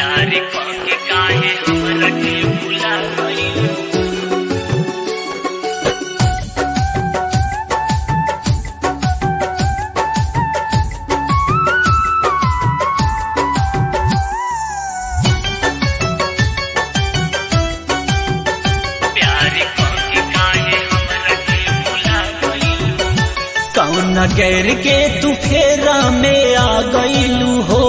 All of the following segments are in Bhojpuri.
प्यार के काहे हमरा के भुला गइलू। कौन गैर के तू फेरा में आ गइलू हो,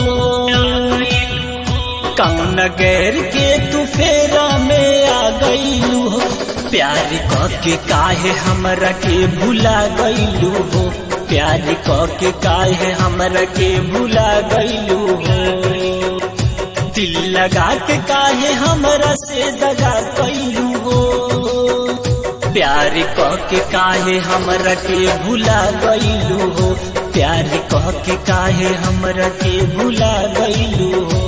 कौन गैर के तू फेरा में आ गइलू हो। प्यार के काहे हमरा के भुला गइलू हो, प्यार के काहे हमरा के भुला गइलू हो। दिल लगा के काहे हमरा से दगा गइलू हो, प्यार के काहे हमरा के भुला गइलू हो, प्यार के काहे हमरा के भुला गइलू हो।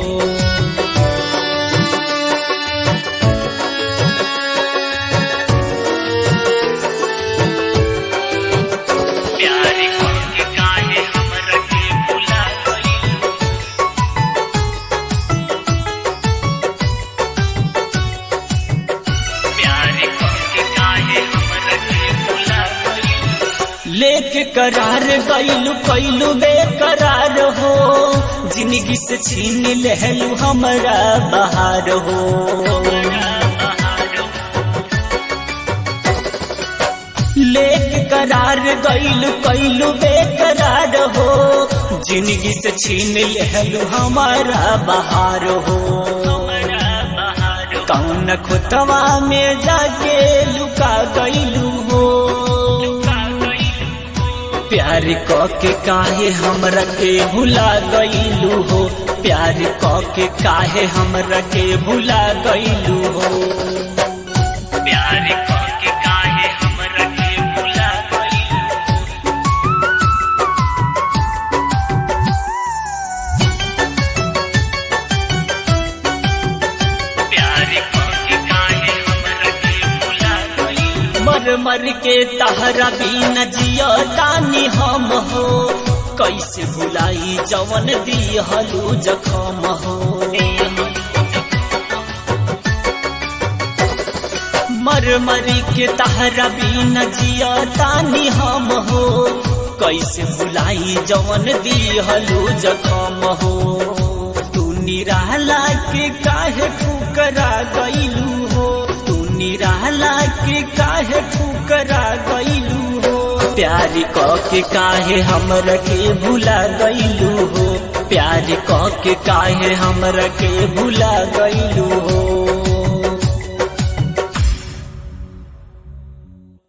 लेके करार गइलू कैलू बेकरार हो, जिंदगी से छीन लेलू हमरा बहार हो। लेके करार गइलू कैलू बेकरार हो, जिंदगी से छीन लेलू हमारा बहार हो। कौन खुतवा में जाके लुका गइलू हो, प्यार के काहे हमरा के भुला गइलू हो, प्यार के काहे हमरा के भुला गइलू हो। प्यार के काहे हमरा के भुला गइलू। प्यार के काहे हमरा के भुला गइलू। मर मर के तहरा बिना जिया तानी हम हो, कैसे भुलाई जवन दिहलू जखम हो। मर मर के तहरा बिना जिया तानी हम हो, कैसे भुलाई जवन दिहलू जखम हो। तू निराला के काहे ठुकरा गइलू हो, निराला के काहे ठुकरा गइलू हो। प्यार के काहे हमरा के भुला गइलू हो, प्यार के काहे हमरा के भुला गइलू हो।